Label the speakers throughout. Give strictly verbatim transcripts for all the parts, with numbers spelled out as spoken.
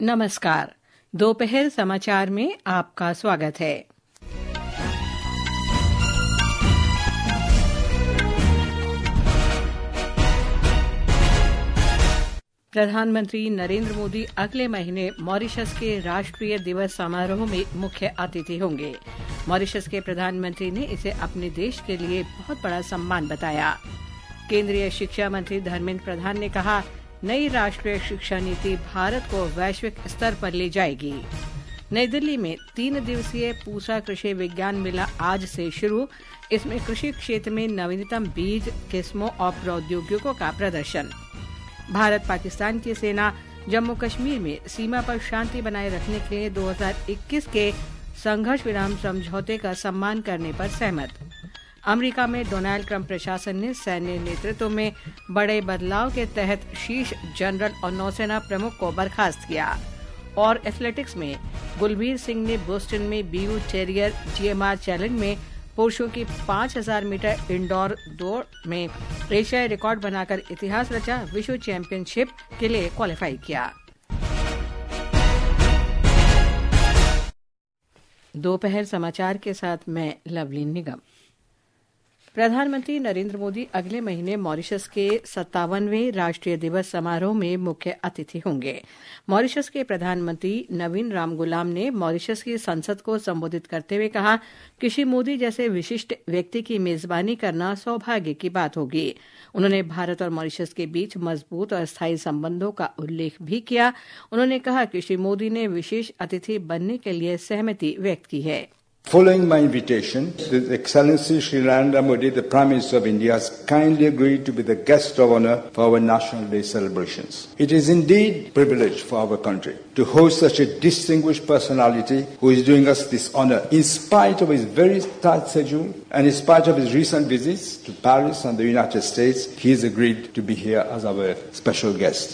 Speaker 1: नमस्कार। दोपहर समाचार में आपका स्वागत है। प्रधानमंत्री नरेंद्र मोदी अगले महीने मॉरिशस के राष्ट्रीय दिवस समारोह में मुख्य अतिथि होंगे। मॉरिशस के प्रधानमंत्री ने इसे अपने देश के लिए बहुत बड़ा सम्मान बताया। केंद्रीय शिक्षा मंत्री धर्मेंद्र प्रधान ने कहा, नई राष्ट्रीय शिक्षा नीति भारत को वैश्विक स्तर पर ले जाएगी। नई दिल्ली में तीन दिवसीय पूसा कृषि विज्ञान मेला आज से शुरू। इसमें कृषि क्षेत्र में नवीनतम बीज, किस्मों और प्रौद्योगिकियों का प्रदर्शन। भारत पाकिस्तान की सेना जम्मू कश्मीर में सीमा पर शांति बनाए रखने के लिए दो हज़ार इक्कीस के संघर्ष विराम समझौते का सम्मान करने पर सहमत। अमेरिका में डोनाल्ड ट्रंप प्रशासन ने सैन्य नेतृत्व में बड़े बदलाव के तहत शीर्ष जनरल और नौसेना प्रमुख को बर्खास्त किया। और एथलेटिक्स में गुलबीर सिंह ने बोस्टन में बीयू टेरियर जीएमआर चैलेंज में पुरुषों की पाँच हज़ार मीटर इंडोर दौड़ में एशियाई रिकॉर्ड बनाकर इतिहास रचा। विश्व चैंपियनशिप के लिए क्वालिफाई किया। दोपहर समाचार के साथ मैं लवली निगम। प्रधानमंत्री नरेंद्र मोदी अगले महीने मॉरिशस के सत्तावनवें राष्ट्रीय दिवस समारोह में मुख्य अतिथि होंगे। मॉरिशस के प्रधानमंत्री नवीन रामगुलाम ने मॉरिशस की संसद को संबोधित करते हुए कहा कि श्री मोदी जैसे विशिष्ट व्यक्ति की मेजबानी करना सौभाग्य की बात होगी। उन्होंने भारत और मॉरिशस के बीच मजबूत और स्थायी संबंधों का उल्लेख भी किया। उन्होंने कहा कि श्री मोदी ने विशेष अतिथि बनने के लिए सहमति व्यक्त की है।
Speaker 2: Following my invitation, His Excellency Shri Narendra Modi, the Prime Minister of India, has kindly agreed to be the guest of honor for our National Day celebrations. It is indeed a privilege for our country to host such a distinguished personality who is doing us this honor in spite of his very tight schedule and in spite of his recent visits to Paris and the United States. He has agreed to be here as our special guest.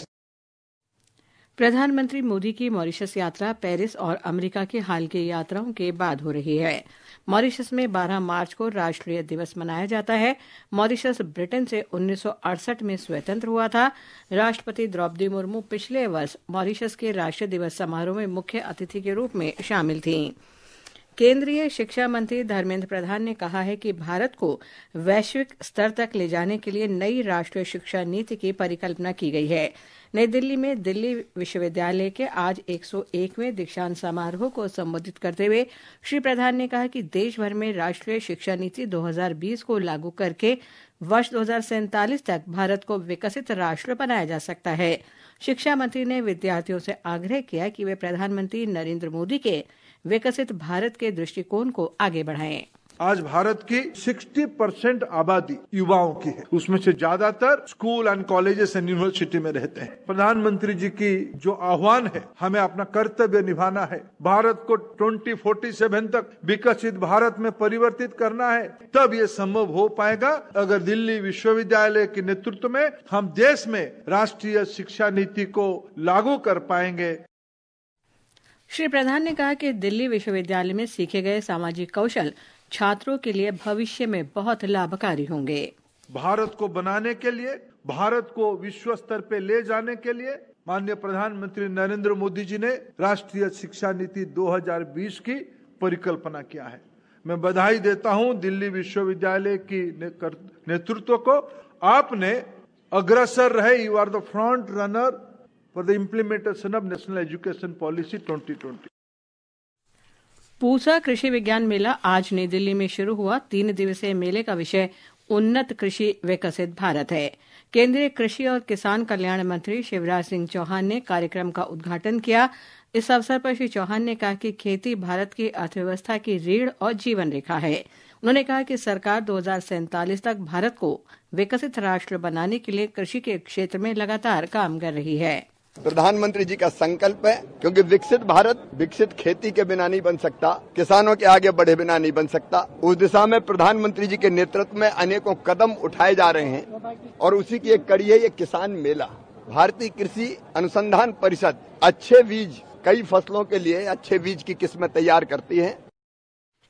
Speaker 1: प्रधानमंत्री मोदी की Mauritius यात्रा Paris और America की हाल की यात्राओं के बाद हो रही है। मॉरिशस में बारह मार्च को राष्ट्रीय दिवस मनाया जाता है। मॉरिशस ब्रिटेन से उन्नीस सौ अड़सठ में स्वतंत्र हुआ था। राष्ट्रपति द्रौपदी मुर्मू पिछले वर्ष मॉरिशस के राष्ट्रीय दिवस समारोह में मुख्य अतिथि के रूप में शामिल थीं। केंद्रीय शिक्षा मंत्री धर्मेंद्र प्रधान ने कहा है कि भारत को वैश्विक स्तर तक ले जाने के लिए नई राष्ट्रीय शिक्षा नीति की परिकल्पना की गई है। नई दिल्ली में दिल्ली विश्वविद्यालय के आज एक सौ एकवें दीक्षांत समारोह को संबोधित करते हुए श्री प्रधान ने कहा कि देश भर में राष्ट्रीय शिक्षा नीति दो हज़ार बीस को लागू करके वर्ष दो हज़ार सैंतालीस तक भारत को विकसित राष्ट्र बनाया जा सकता है। शिक्षा मंत्री ने विद्यार्थियों से आग्रह किया कि वे प्रधानमंत्री नरेंद्र मोदी के विकसित भारत के दृष्टिकोण को आगे बढ़ाएं।
Speaker 3: आज भारत की साठ परसेंट आबादी युवाओं की है, उसमें से ज्यादातर school and colleges and university में रहते हैं। प्रधानमंत्री जी की जो आह्वान है, हमें अपना कर्तव्य निभाना है। भारत को दो हज़ार सैंतालीस तक विकसित भारत में परिवर्तित करना है। तब ये संभव हो पाएगा अगर दिल्ली विश्वविद्यालय के नेतृत्व में हम देश में राष्ट्रीय शिक्षा नीति को लागू कर पाएंगे।
Speaker 1: श्री प्रधान ने कहा कि दिल्ली विश्वविद्यालय में सीखे गए सामाजिक कौशल छात्रों के लिए भविष्य में बहुत लाभकारी होंगे।
Speaker 3: भारत को बनाने के लिए, भारत को विश्व स्तर पे ले जाने के लिए माननीय प्रधानमंत्री नरेंद्र मोदी जी ने राष्ट्रीय शिक्षा नीति दो हज़ार बीस की परिकल्पना किया है। मैं बधाई देता हूं दिल्ली विश्वविद्यालय की नेतृत्व को। आपने अग्रसर रहे, you are the front runner for the implementation of national education policy दो हज़ार बीस।
Speaker 1: पूसा कृषि विज्ञान मेला आज नई दिल्ली में शुरू हुआ। तीन दिवसीय मेले का विषय उन्नत कृषि विकसित भारत है। केंद्रीय कृषि और किसान कल्याण मंत्री शिवराज सिंह चौहान ने कार्यक्रम का उद्घाटन किया। इस अवसर पर श्री चौहान ने कहा कि खेती भारत की अर्थव्यवस्था की रीढ़ और जीवन रेखा है। उन्होंने कहा कि सरकार दो हज़ार सैंतालीस तक भारत को विकसित राष्ट्र बनाने के लिए कृषि के क्षेत्र में लगातार काम कर रही है।
Speaker 4: प्रधानमंत्री जी का संकल्प है, क्योंकि विकसित भारत विकसित खेती के बिना नहीं बन सकता, किसानों के आगे बढ़े बिना नहीं बन सकता। उस दिशा में प्रधानमंत्री जी के नेतृत्व में अनेकों कदम उठाए जा रहे हैं और उसी की एक कड़ी है ये किसान मेला। भारतीय कृषि अनुसंधान परिषद अच्छे बीज, कई फसलों के लिए अच्छे बीज की किस्में तैयार करती है।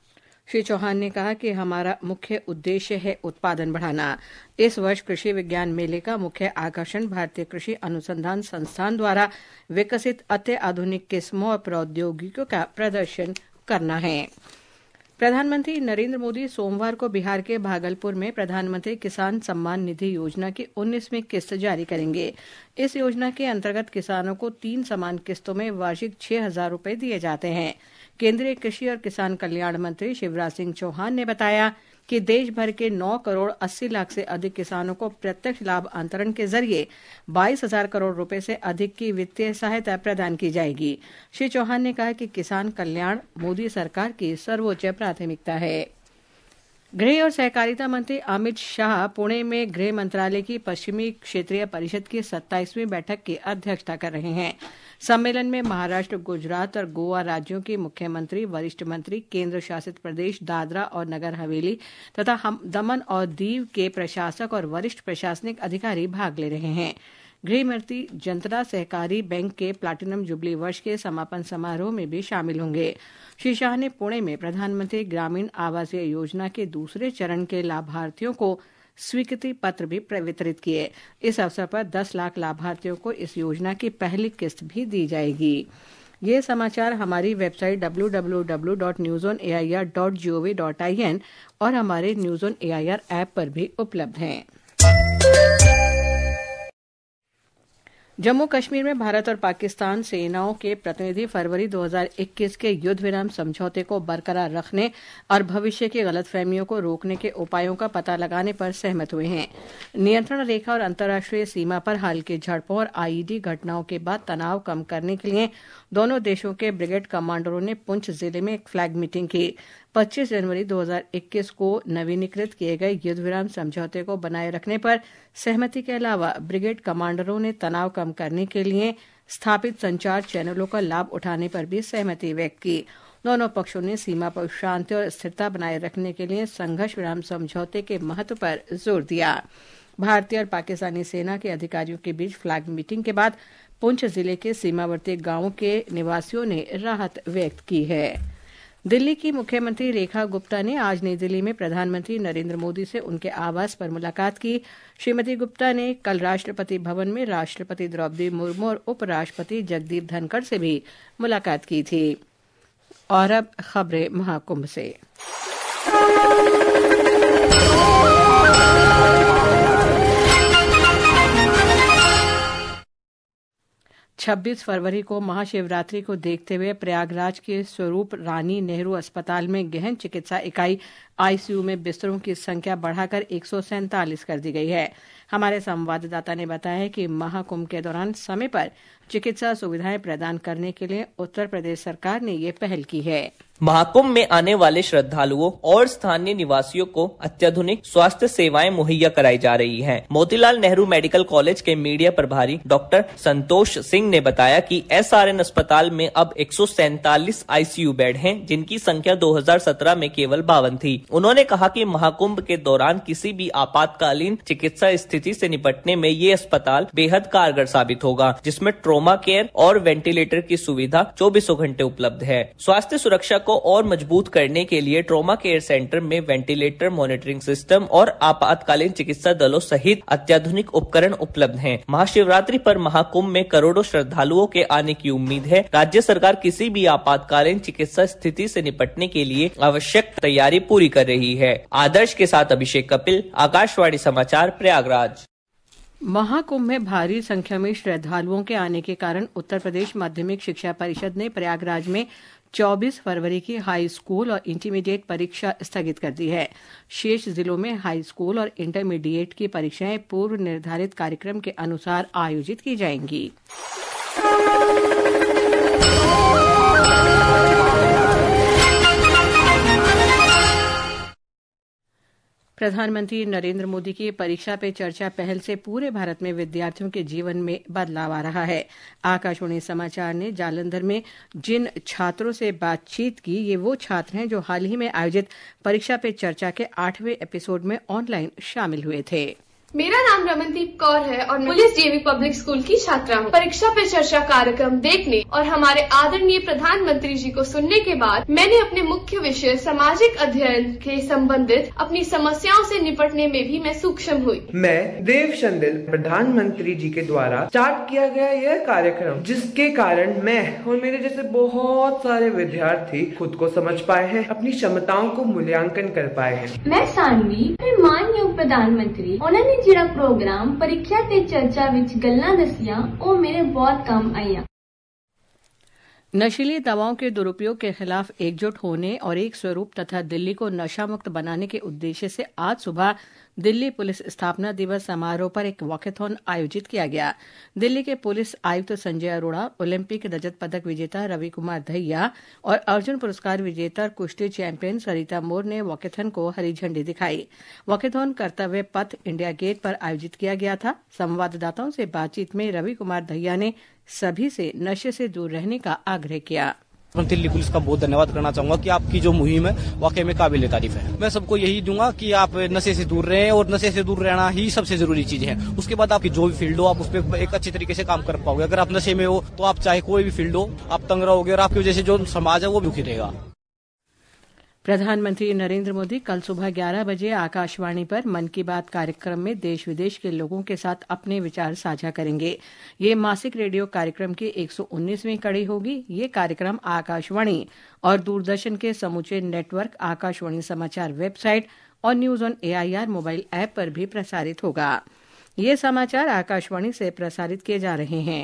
Speaker 1: श्री चौहान ने कहा कि हमारा मुख्य उद्देश्य है उत्पादन बढ़ाना। इस वर्ष कृषि विज्ञान मेले का मुख्य आकर्षण भारतीय कृषि अनुसंधान संस्थान द्वारा विकसित अत्याधुनिक किस्मों और प्रौद्योगिकियों का प्रदर्शन करना है। प्रधानमंत्री नरेंद्र मोदी सोमवार को बिहार के भागलपुर में प्रधानमंत्री किसान सम्मान निधि योजना की उन्नीसवीं किस्त जारी करेंगे। इस योजना के अंतर्गत किसानों को तीन समान किस्तों में वार्षिक छह हजार रुपये दिए जाते हैं। केंद्रीय कृषि और किसान कल्याण मंत्री शिवराज सिंह चौहान ने बताया कि देश भर के नौ करोड़ अस्सी लाख से अधिक किसानों को प्रत्यक्ष लाभ अंतरण के जरिए बाईस हजार करोड़ रुपए से अधिक की वित्तीय सहायता प्रदान की जाएगी। श्री चौहान ने कहा कि किसान कल्याण मोदी सरकार की सर्वोच्च प्राथमिकता है। गृह और सहकारिता मंत्री अमित शाह पुणे में गृह मंत्रालय की पश्चिमी क्षेत्रीय परिषद की सत्ताईसवीं बैठक की अध्यक्षता कर रहे हैं। सम्मेलन में महाराष्ट्र, गुजरात और गोवा राज्यों के मुख्यमंत्री, वरिष्ठ मंत्री, केंद्र शासित प्रदेश दादरा और नगर हवेली तथा दमन और दीव के प्रशासक और वरिष्ठ प्रशासनिक अधिकारी भाग ले रहे हैं। गृह मंत्री जनता सहकारी बैंक के प्लैटिनम जुबली वर्ष के समापन समारोह में भी शामिल होंगे। श्री शाह ने पुणे में प्रधानमंत्री ग्रामीण आवासीय योजना के दूसरे चरण के लाभार्थियों को स्वीकृति पत्र भी वितरित किए। इस अवसर पर दस लाख लाभार्थियों को इस योजना की पहली किस्त भी दी जाएगी। ये समाचार हमारी website W W W dot news on A I R dot G O V dot I N और हमारे news on A I R app पर भी उपलब्ध हैं। जम्मू कश्मीर में भारत और पाकिस्तान सेनाओं के प्रतिनिधि फरवरी दो हज़ार इक्कीस के युद्ध विराम समझौते को बरकरार रखने और भविष्य की गलतफहमियों को रोकने के उपायों का पता लगाने पर सहमत हुए हैं। नियंत्रण रेखा और अंतर्राष्ट्रीय सीमा पर हाल की झड़पों और आईईडी घटनाओं के बाद तनाव कम करने के लिए दोनों देशों के ब्रिगेड कमांडरों ने पुंछ जिले में एक फ्लैग मीटिंग की। पच्चीस जनवरी दो हज़ार इक्कीस को नवीनीकृत किए गए युद्ध विराम समझौते को बनाए रखने पर सहमति के अलावा ब्रिगेड कमांडरों ने तनाव कम करने के लिए स्थापित संचार चैनलों का लाभ उठाने पर भी सहमति व्यक्त की। दोनों पक्षों ने सीमा पर शांति और स्थिरता बनाए रखने के लिए संघर्ष विराम समझौते के महत्व पर जोर दिया। भारतीय और पाकिस्तानी सेना के अधिकारियों के बीच फ्लैग मीटिंग के बाद पुंछ जिले के सीमावर्ती गांवों के निवासियों ने राहत व्यक्त की है। दिल्ली की मुख्यमंत्री रेखा गुप्ता ने आज नई दिल्ली में प्रधानमंत्री नरेंद्र मोदी से उनके आवास पर मुलाकात की। श्रीमती गुप्ता ने कल राष्ट्रपति भवन में राष्ट्रपति द्रौपदी मुर्मू और उपराष्ट्रपति जगदीप धनखड़ से भी मुलाकात की थी। और अब खबरें महाकुंभ से। छब्बीस फरवरी को महाशिवरात्रि को देखते हुए प्रयागराज के स्वरूप रानी नेहरू अस्पताल में गहन चिकित्सा इकाई आईसीयू में बिस्तरों की संख्या बढ़ाकर एक सौ सैंतालीस कर दी गई है। हमारे संवाददाता ने बताया कि महाकुंभ के दौरान समय पर चिकित्सा सुविधाएं प्रदान करने के लिए उत्तर प्रदेश सरकार ने ये पहल की है।
Speaker 5: महाकुंभ में आने वाले श्रद्धालुओं और स्थानीय निवासियों को अत्याधुनिक स्वास्थ्य सेवाएं मुहैया कराई जा रही हैं। मोतीलाल नेहरू मेडिकल कॉलेज के मीडिया प्रभारी डॉक्टर संतोष सिंह ने बताया कि एसआरएन अस्पताल में अब एक सौ सैंतालीस आईसीयू बेड हैं, जिनकी संख्या दो हज़ार सत्रह में केवल बावन थी। उन्होंने कहा कि महाकुंभ के दौरान किसी भी आपातकालीन चिकित्सा स्थिति से निपटने में ये अस्पताल बेहद कारगर साबित होगा, जिसमें ट्रोमा केयर और वेंटिलेटर की सुविधा चौबीसों घंटे उपलब्ध है। स्वास्थ्य सुरक्षा को और मजबूत करने के लिए ट्रोमा केयर सेंटर में वेंटिलेटर, मॉनिटरिंग सिस्टम और आपातकालीन चिकित्सा दलों सहित अत्याधुनिक उपकरण उपलब्ध हैं। महाशिवरात्रि पर महाकुंभ में करोड़ों श्रद्धालुओं के आने की उम्मीद है। राज्य सरकार किसी भी आपातकालीन चिकित्सा स्थिति से निपटने के लिए आवश्यक तैयारी पूरी कर रही है। आदर्श के साथ अभिषेक कपिल, आकाशवाणी समाचार, प्रयागराज।
Speaker 1: महाकुंभ में भारी संख्या में श्रद्धालुओं के आने के कारण उत्तर प्रदेश माध्यमिक शिक्षा परिषद ने प्रयागराज में चौबीस फरवरी की हाई स्कूल और इंटरमीडिएट परीक्षा स्थगित कर दी है। शेष जिलों में हाई स्कूल और इंटरमीडिएट की परीक्षाएं पूर्व निर्धारित कार्यक्रम के अनुसार आयोजित की जाएंगी। प्रधानमंत्री नरेंद्र मोदी की परीक्षा पे चर्चा पहल से पूरे भारत में विद्यार्थियों के जीवन में बदलाव आ रहा है। आकाशवाणी समाचार ने जालंधर में जिन छात्रों से बातचीत की, ये वो छात्र हैं जो हाल ही में आयोजित परीक्षा पे चर्चा के आठवें एपिसोड में ऑनलाइन शामिल हुए थे।
Speaker 6: मेरा नाम रमनदीप कौर है और मैं पुलिस डीएवी पब्लिक स्कूल की छात्रा हूँ। परीक्षा पे चर्चा कार्यक्रम देखने और हमारे आदरणीय प्रधानमंत्री जी को सुनने के बाद मैंने अपने मुख्य विषय सामाजिक अध्ययन के संबंधित अपनी समस्याओं से निपटने में भी मैं सूक्ष्म हुई।
Speaker 7: मैं देव चंदिल प्रधानमंत्री जी के द्वारा स्टार्ट किया गया यह कार्यक्रम, जिसके कारण मैं और मेरे जैसे बहुत सारे विद्यार्थी खुद को समझ पाए हैं, अपनी क्षमताओं को मूल्यांकन कर पाए हैं।
Speaker 8: मैं सानवी, मानयोग प्रधानमंत्री उन्होंने ਜਿਹੜਾ प्रोग्राम परीक्षा ते चर्चा विच गल्लां दसियां ओ मेरे बहुत काम आईयां।
Speaker 1: नशीली दवाओं के दुरुपयोग के खिलाफ एकजुट होने और एक स्वरूप तथा दिल्ली को नशा मुक्त बनाने के उद्देश्य से आज सुबह दिल्ली पुलिस स्थापना दिवस समारोह पर एक वॉकेथॉन आयोजित किया गया। दिल्ली के पुलिस आयुक्त संजय अरोड़ा, ओलंपिक रजत पदक विजेता रवि कुमार दहिया और अर्जुन पुरस्कार विजेता और कुश्ती चैंपियन सरिता मोर ने वॉकेथॉन को हरी झंडी दिखाई। वॉकेथॉन कर्तव्य पथ इंडिया गेट पर आयोजित किया गया था। संवाददाताओं से बातचीत में रवि कुमार दहिया ने सभी से नशे से दूर रहने का आग्रह किया।
Speaker 9: दिल्ली पुलिस का बहुत धन्यवाद करना चाहूंगा कि आपकी जो मुहिम है वाकई में काबिल तारीफ है। मैं सबको यही दूंगा कि आप नशे से दूर रहें और नशे से दूर रहना ही सबसे जरूरी चीज है। उसके बाद आपकी जो भी फील्ड हो आप उस पर एक अच्छी तरीके से काम कर पाओगे। अगर आप नशे में हो तो आप चाहे कोई भी फील्ड हो आप तंग रहोगे और आपकी वजह से जो समाज है वो दुखी रहेगा।
Speaker 1: प्रधानमंत्री नरेंद्र मोदी कल सुबह ग्यारह बजे आकाशवाणी पर मन की बात कार्यक्रम में देश विदेश के लोगों के साथ अपने विचार साझा करेंगे। ये मासिक रेडियो कार्यक्रम की एक सौ उन्नीसवीं कड़ी होगी। ये कार्यक्रम आकाशवाणी और दूरदर्शन के समूचे नेटवर्क, आकाशवाणी समाचार वेबसाइट और news on AIR mobile app पर भी प्रसारित होगा। ये समाचार आकाशवाणी से प्रसारित किए जा रहे हैं।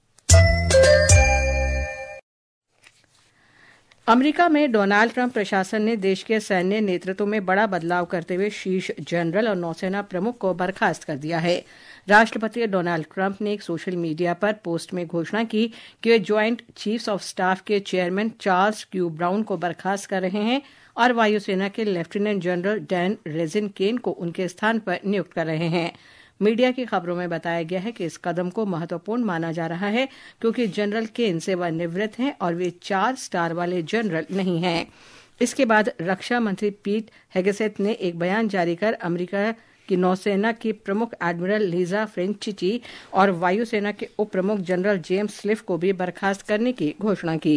Speaker 1: अमेरिका में डोनाल्ड ट्रंप प्रशासन ने देश के सैन्य नेतृत्व में बड़ा बदलाव करते हुए शीर्ष जनरल और नौसेना प्रमुख को बर्खास्त कर दिया है। राष्ट्रपति डोनाल्ड ट्रंप ने एक सोशल मीडिया पर पोस्ट में घोषणा की कि वे ज्वाइंट चीफ्स ऑफ स्टाफ के चेयरमैन चार्ल्स क्यू ब्राउन को बर्खास्त कर रहे हैं और वायुसेना के lieutenant general Dan Razin Caine को उनके स्थान पर नियुक्त कर रहे हैं। मीडिया की खबरों में बताया गया है कि इस कदम को महत्वपूर्ण माना जा रहा है क्योंकि जनरल केन सेवानिवृत्त हैं और वे चार स्टार वाले जनरल नहीं हैं। इसके बाद रक्षा मंत्री पीट हेगेसेथ ने एक बयान जारी कर अमेरिका की नौसेना की प्रमुख एडमिरल लीजा फ्रेंचिची और वायुसेना के उप प्रमुख जनरल जेम्स स्लिफ को भी बर्खास्त करने की घोषणा की।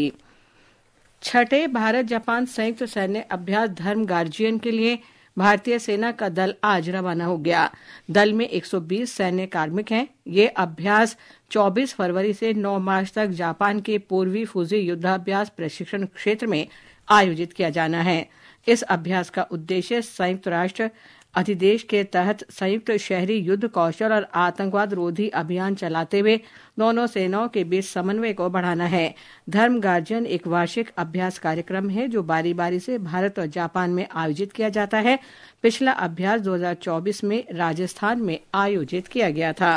Speaker 1: छठे भारत जापान संयुक्त सैन्य अभ्यास धर्म गार्जियन के लिए भारतीय सेना का दल आज रवाना हो गया। दल में एक सौ बीस सैन्य कार्मिक हैं। ये अभ्यास चौबीस फरवरी से नौ मार्च तक जापान के पूर्वी फुजी युद्धाभ्यास प्रशिक्षण क्षेत्र में आयोजित किया जाना है। इस अभ्यास का उद्देश्य संयुक्त राष्ट्र अधिदेश के तहत संयुक्त शहरी युद्ध कौशल और आतंकवाद रोधी अभियान चलाते हुए दोनों सेनाओं के बीच समन्वय को बढ़ाना है। धर्म गार्जियन एक वार्षिक अभ्यास कार्यक्रम है जो बारी बारी से भारत और जापान में आयोजित किया जाता है। पिछला अभ्यास दो हज़ार चौबीस में राजस्थान में आयोजित किया गया था।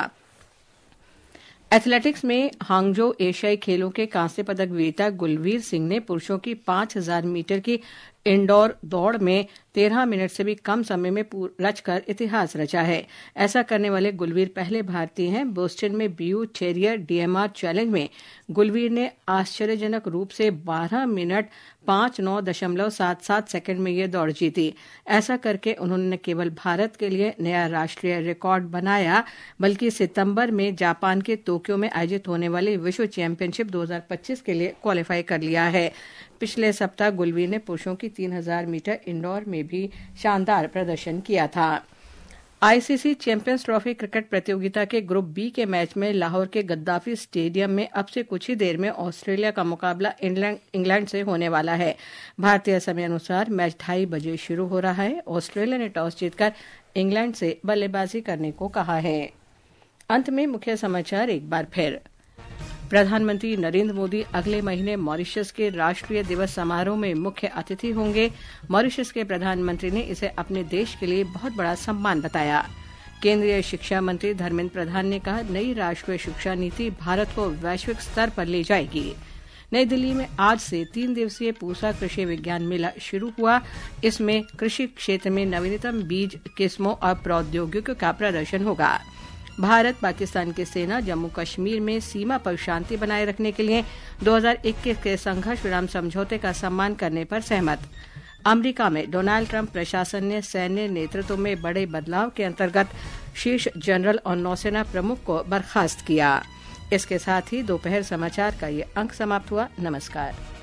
Speaker 1: एथलेटिक्स में हांगझो एशियाई खेलों के कांस्य पदक विजेता गुलवीर सिंह ने पुरुषों की पांच हजार मीटर की इंडोर दौड़ में तेरह मिनट से भी कम समय में रचकर इतिहास रचा है। ऐसा करने वाले गुलवीर पहले भारतीय हैं। बोस्टन में बीयू चेरियर डीएमआर चैलेंज में गुलवीर ने आश्चर्यजनक रूप से बारह मिनट पांच नौ दशमलव सात सात सेकंड में ये दौड़ जीती। ऐसा करके उन्होंने न केवल भारत के लिए नया राष्ट्रीय रिकॉर्ड बनाया बल्कि सितंबर में जापान के टोक्यो में आयोजित होने वाली विश्व चैंपियनशिप दो हज़ार पच्चीस के लिए क्वालिफाई कर लिया है। पिछले सप्ताह गुलवीर ने पुरुषों की तीन हजार मीटर इंडोर में भी शानदार प्रदर्शन किया था। आईसीसी चैंपियंस ट्रॉफी क्रिकेट प्रतियोगिता के ग्रुप बी के मैच में लाहौर के गद्दाफी स्टेडियम में अब से कुछ ही देर में ऑस्ट्रेलिया का मुकाबला इंग्लैंड से होने वाला है। भारतीय समय अनुसार मैच ढाई बजे शुरू हो रहा है। ऑस्ट्रेलिया ने टॉस जीतकर इंग्लैंड से बल्लेबाजी करने को कहा है। अंत में मुख्य समाचार एक बार फिर। प्रधानमंत्री नरेंद्र मोदी अगले महीने मॉरिशस के राष्ट्रीय दिवस समारोह में मुख्य अतिथि होंगे। मॉरिशस के प्रधानमंत्री ने इसे अपने देश के लिए बहुत बड़ा सम्मान बताया। केंद्रीय शिक्षा मंत्री धर्मेंद्र प्रधान ने कहा, नई राष्ट्रीय शिक्षा नीति भारत को वैश्विक स्तर पर ले जाएगी। नई दिल्ली में आज से तीन दिवसीय पूसा कृषि विज्ञान मेला शुरू हुआ। इसमें कृषि क्षेत्र में नवीनतम बीज किस्मों और प्रौद्योगिकियों का प्रदर्शन होगा। भारत पाकिस्तान की सेना जम्मू कश्मीर में सीमा पर शांति बनाए रखने के लिए दो हज़ार इक्कीस के संघर्ष विराम समझौते का सम्मान करने पर सहमत। अमेरिका में डोनाल्ड ट्रंप प्रशासन ने सैन्य नेतृत्व में बड़े बदलाव के अंतर्गत शीर्ष जनरल और नौसेना प्रमुख को बर्खास्त किया। इसके साथ ही दोपहर समाचार का ये अंक समाप्त हुआ। नमस्कार।